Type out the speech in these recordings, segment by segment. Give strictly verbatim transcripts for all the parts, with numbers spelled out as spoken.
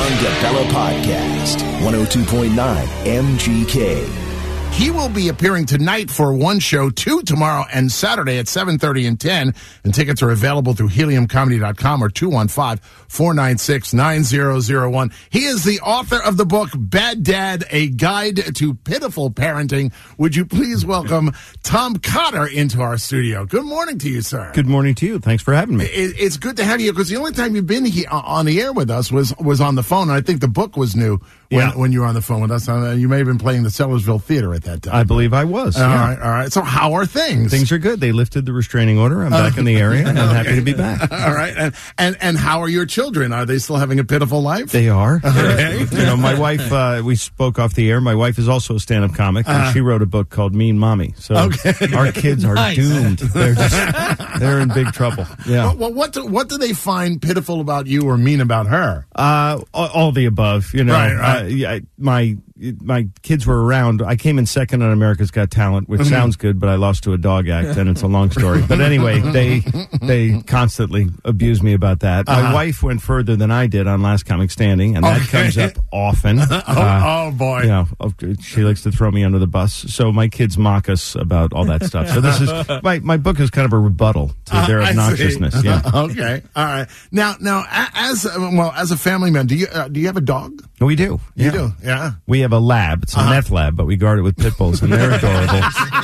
John DeBella Podcast, one oh two point nine M G K. He will be appearing tonight for one show, two tomorrow and Saturday at seven thirty and ten. And tickets are available through helium comedy dot com or two one five, four nine six, nine zero zero one. He is the author of the book, Bad Dad, A Guide to Pitiful Parenting. Would you please welcome Tom Cotter into our studio? Good morning to you, sir. Good morning to you. Thanks for having me. It, it's good to have you, because the only time you've been here on the air with us was, was on the phone. And I think the book was new when, yeah. when you were on the phone with us. Uh, you may have been playing the Sellersville Theater at that time. I believe I was. All yeah. right, all right. So how are things? Things are good. They lifted the restraining order. I'm back uh, in the area, and I'm okay. happy to be back. All right. And, and and how are your children? Are they still having a pitiful life? They are. Okay. You know, my wife, uh, we spoke off the air. My wife is also a stand-up comic, and uh, she wrote a book called Mean Mommy. So okay. our kids are nice. doomed. They're just, they're in big trouble. Yeah. Well, well, what do, what do they find pitiful about you or mean about her? Uh, all, all the above. You know, right, right. Uh, yeah, my my kids were around. I came in second on America's Got Talent, which mm-hmm. sounds good, but I lost to a dog act, and it's a long story. But anyway, they they constantly abuse me about that. Uh-huh. My wife went further than I did on Last Comic Standing, and that okay. comes up often. oh, uh, oh, boy. You know, she likes to throw me under the bus. So my kids mock us about all that stuff. So this is, my, my book is kind of a rebuttal to uh, their obnoxiousness. Yeah. Okay. All right. Now, now, as, well, as a family man, do you, uh, do you have a dog? We do. You yeah. do? Yeah. We have a lab. It's a uh-huh. meth lab, but we guard it with pit bulls, and they're adorable.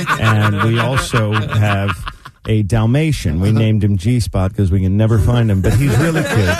And we also have a Dalmatian. We uh-huh. named him G-Spot because we can never find him, but he's really cute.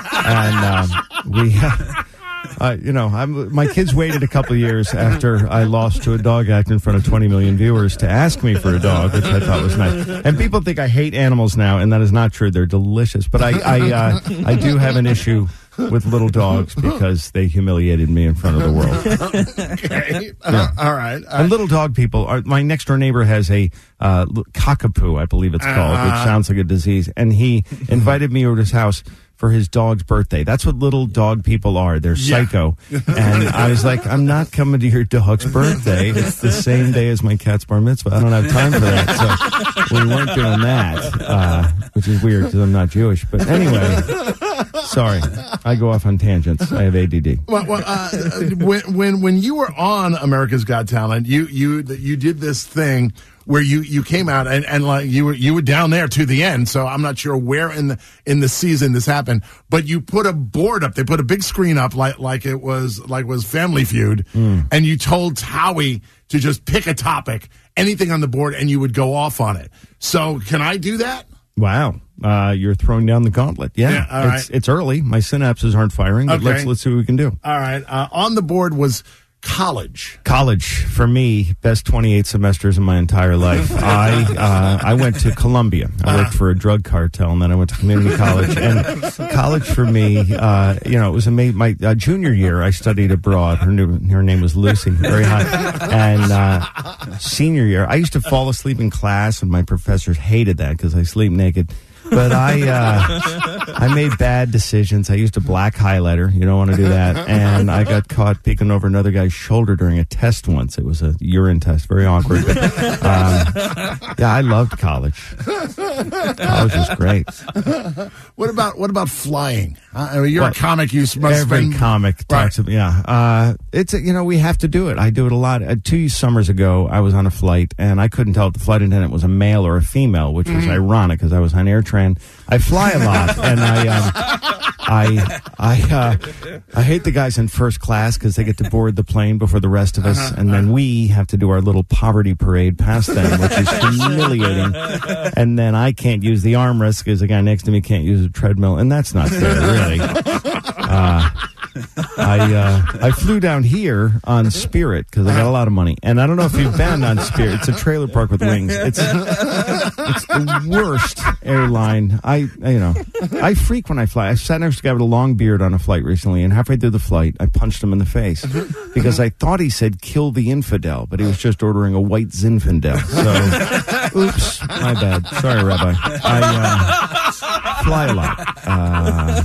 And um, we have... Uh, you know, I'm, my kids waited a couple of years after I lost to a dog act in front of twenty million viewers to ask me for a dog, which I thought was nice. And people think I hate animals now, and that is not true. They're delicious. But I I, uh, I do have an issue with little dogs because they humiliated me in front of the world. Okay. Yeah. Uh, all right. Uh, and little dog people are. My next door neighbor has a uh, cockapoo, I believe it's called, uh, which sounds like a disease. And he invited me over to his house for his dog's birthday. That's what little dog people are. They're psycho. Yeah. And I was like, I'm not coming to your dog's birthday. It's the same day as my cat's bar mitzvah. I don't have time for that. So we weren't doing that, uh, which is weird because I'm not Jewish. But anyway, sorry. I go off on tangents. I have A D D. Well, well uh, when, when, when you were on America's Got Talent, you, you, you did this thing where you, you came out and, and like you were you were down there to the end, so I'm not sure where in the in the season this happened, but you put a board up. They put a big screen up like like it was like it was Family Feud, mm. and you told Howie to just pick a topic, anything on the board, and you would go off on it. So can I do that? Wow. Uh, you're throwing down the gauntlet. Yeah, yeah all it's, right. it's early. My synapses aren't firing, but okay. let's let's see what we can do. All right. Uh, on the board was college. College, for me, best twenty-eight semesters in my entire life. I uh, I went to Columbia. I worked for a drug cartel, and then I went to community college. And college for me, uh, you know, it was amazing. My uh, junior year, I studied abroad. Her, new, her name was Lucy, very hot. And uh, senior year, I used to fall asleep in class, and my professors hated that because I sleep naked. But I uh, I made bad decisions. I used a black highlighter. You don't want to do that. And I got caught peeking over another guy's shoulder during a test once. It was a urine test. Very awkward. But, um, yeah, I loved college. College was great. What about what about flying? Uh, you're well, a comic. You must every spend... comic talks right. about. Yeah, uh, it's you know we have to do it. I do it a lot. Uh, two summers ago, I was on a flight and I couldn't tell if the flight attendant was a male or a female, which was mm. ironic because I was on AirTran. I fly a lot, and I um, I I uh, I hate the guys in first class because they get to board the plane before the rest of us, uh-huh, and then uh-huh. we have to do our little poverty parade past them, which is humiliating. And then I can't use the armrest because the guy next to me can't use a treadmill, and that's not fair, really. Uh, I uh, I flew down here on Spirit because I got a lot of money, and I don't know if you've been on Spirit. It's a trailer park with wings. It's it's the worst airline. I you know I freak when I fly. I sat next to a guy with a long beard on a flight recently, and halfway through the flight, I punched him in the face because I thought he said "kill the infidel," but he was just ordering a white Zinfandel. So, oops, my bad. Sorry, Rabbi. I uh, fly a lot. Uh,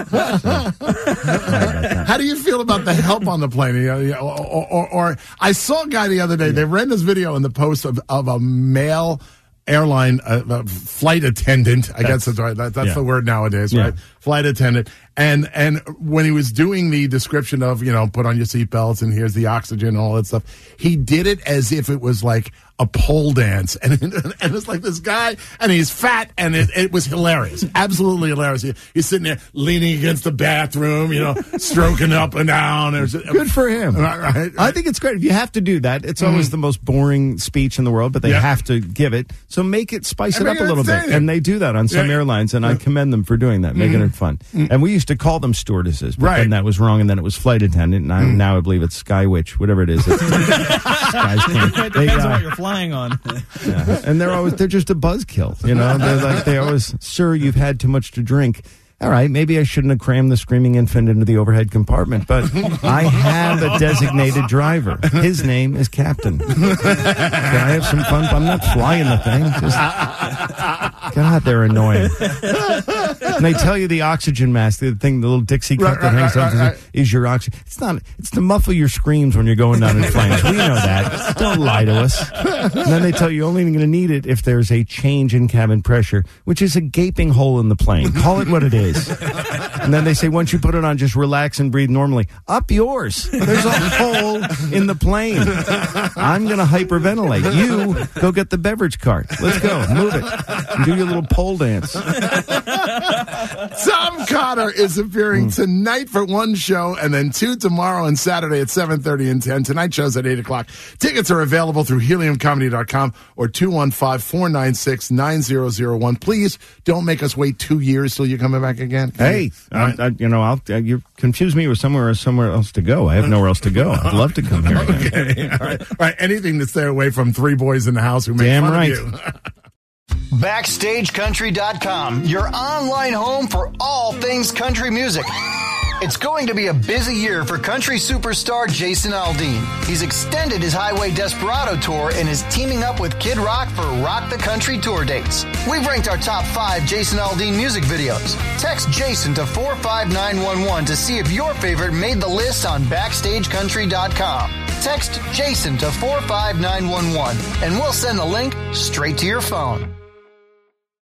so, How do you feel about the help on the plane? Or, or, or, or I saw a guy the other day. They ran this video in the post of, of a male airline uh, uh, flight attendant. I that's, guess that's right. That, that's yeah. the word nowadays, yeah. right? flight attendant. And and when he was doing the description of, you know, put on your seatbelts and here's the oxygen and all that stuff, he did it as if it was like a pole dance. And, and it's like this guy, and he's fat, and it, it was hilarious. Absolutely hilarious. He, he's sitting there leaning against the bathroom, you know, stroking up and down. Good for him. Right, right, right. I think it's great. If you have to do that, it's always mm. the most boring speech in the world, but they yeah. have to give it. So make it, spice and it up a little bit. And they do that on some yeah. airlines, and yeah. I commend them for doing that, making mm. it fun. Mm. And we used to call them stewardesses, but right. then that was wrong, and then it was flight attendant, and I, mm. now I believe it's Sky Witch, whatever it is. It's, guys can't. It depends on what you're flying on. Yeah. And they're always, they're just a buzzkill, you know? They're like, they always, sir, you've had too much to drink. All right, maybe I shouldn't have crammed the screaming infant into the overhead compartment, but I have a designated driver. His name is Captain. Can I have some fun? I'm not flying the thing. Just, God, they're annoying. And they tell you the oxygen mask, the thing, the little Dixie cup right, that hangs right, right, right. is your oxygen. It's not. It's to muffle your screams when you're going down in flames. We know that. Don't lie to us. And then they tell you you're only going to need it if there's a change in cabin pressure, which is a gaping hole in the plane. Call it what it is. And then they say, once you put it on, just relax and breathe normally. Up yours. There's a hole in the plane. I'm going to hyperventilate. You go get the beverage cart. Let's go. Move it. And do your little pole dance. Tom Cotter is appearing mm. tonight for one show, and then two tomorrow and Saturday at seven thirty and ten. Tonight show's at eight o'clock. Tickets are available through helium comedy dot com or two one five, four nine six, nine zero zero one. Please don't make us wait two years till you're coming back again. Hey, I, I, you know, I'll, you confuse me with somewhere somewhere else to go. I have nowhere else to go. I'd love to come here. Okay, all right, all right. Anything to stay away from three boys in the house who make Damn fun right. of you. Backstage Country dot com, your online home for all things country music. It's going to be a busy year for country superstar Jason Aldean. He's extended his Highway Desperado tour and is teaming up with Kid Rock for Rock the Country tour dates. We've ranked our top five Jason Aldean music videos. Text Jason to four five nine one one to see if your favorite made the list on Backstage Country dot com. Text Jason to four five nine one one and we'll send the link straight to your phone.